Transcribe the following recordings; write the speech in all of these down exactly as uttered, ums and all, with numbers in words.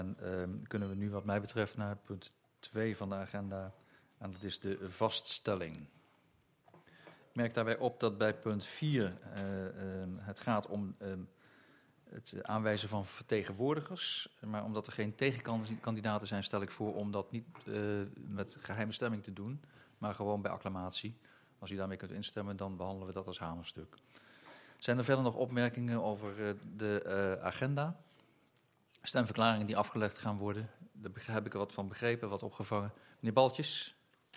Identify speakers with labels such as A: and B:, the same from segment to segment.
A: En, uh, kunnen we nu wat mij betreft naar punt twee van de agenda. En dat is de vaststelling. Ik merk daarbij op dat bij punt vier uh, uh, het gaat om uh, het aanwijzen van vertegenwoordigers. Maar omdat er geen tegenkandidaten zijn, stel ik voor om dat niet uh, met geheime stemming te doen, maar gewoon bij acclamatie. Als u daarmee kunt instemmen, dan behandelen we dat als hamerstuk. Zijn er verder nog opmerkingen over uh, de uh, agenda? Stemverklaringen die afgelegd gaan worden. Daar heb ik er wat van begrepen, wat opgevangen. Meneer Baltjes.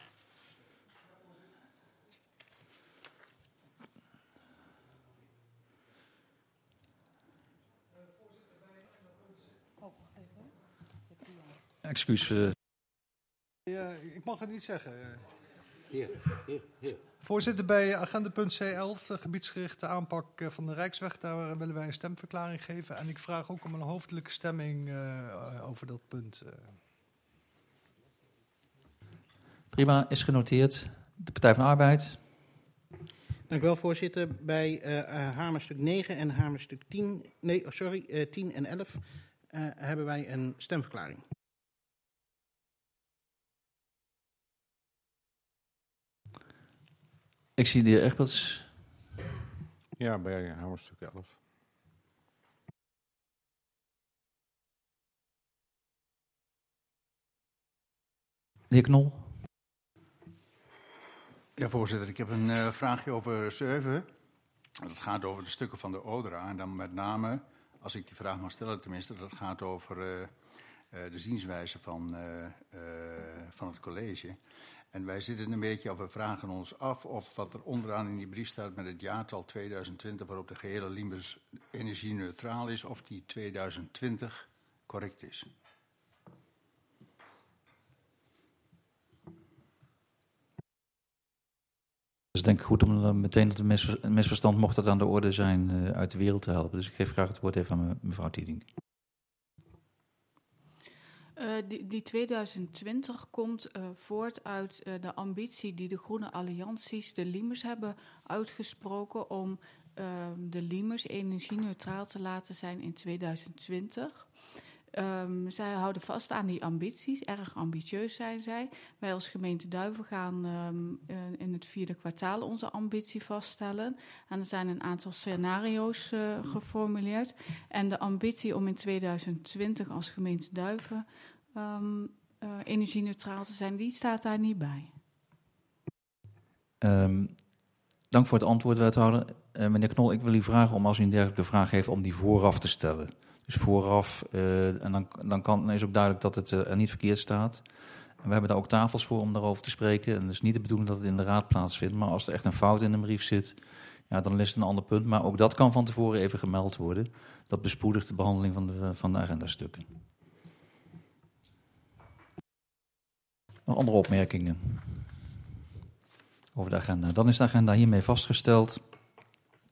A: Excuus. Uh...
B: Ja, ik mag het niet zeggen.
C: Hier, hier, hier.
B: Voorzitter, bij agendapunt C elf, de gebiedsgerichte aanpak van de Rijksweg, daar willen wij een stemverklaring geven. En ik vraag ook om een hoofdelijke stemming uh, over dat punt. Uh.
A: Prima, is genoteerd. De Partij van de Arbeid.
C: Dank u wel, voorzitter. Bij uh, hamerstuk negen en hamerstuk tien, nee, sorry, uh, tien en elf uh, hebben wij een stemverklaring.
A: Ik zie de heer Egberts.
D: Ja, bij hamerstuk elf.
A: De heer Knol.
E: Ja, voorzitter. Ik heb een uh, vraagje over zeven. Dat gaat over de stukken van de Odra. En dan met name, als ik die vraag mag stellen tenminste, dat gaat over uh, uh, de zienswijze van, uh, uh, van het college. En wij zitten een beetje, of we vragen ons af of wat er onderaan in die brief staat met het jaartal tweeduizend twintig, waarop de gehele Limes energie-neutraal is, of die tweeduizend twintig correct is.
A: Het is denk ik goed om meteen dat een misverstand, mocht dat aan de orde zijn, uit de wereld te helpen. Dus ik geef graag het woord even aan mevrouw Tieding.
F: Uh, die, die tweeduizend twintig komt uh, voort uit uh, de ambitie die de Groene Allianties, de Limes, hebben uitgesproken om uh, de Limes energie-neutraal te laten zijn in tweeduizend twintig. Um, zij houden vast aan die ambities, erg ambitieus zijn zij. Wij als gemeente Duiven gaan um, in het vierde kwartaal onze ambitie vaststellen. En er zijn een aantal scenario's uh, geformuleerd. En de ambitie om in tweeduizend twintig als gemeente Duiven um, uh, energie-neutraal te zijn, die staat daar niet bij.
A: Um, dank voor het antwoord, wethouder. Uh, meneer Knol, ik wil u vragen om, als u een dergelijke vraag heeft, om die vooraf te stellen. Dus vooraf, uh, en dan, dan, kan, dan is ook duidelijk dat het uh, er niet verkeerd staat. En we hebben daar ook tafels voor om daarover te spreken. En het is niet de bedoeling dat het in de raad plaatsvindt. Maar als er echt een fout in een brief zit, ja, dan is het een ander punt. Maar ook dat kan van tevoren even gemeld worden. Dat bespoedigt de behandeling van de, van de agendastukken. Nog andere opmerkingen over de agenda? Dan is de agenda hiermee vastgesteld.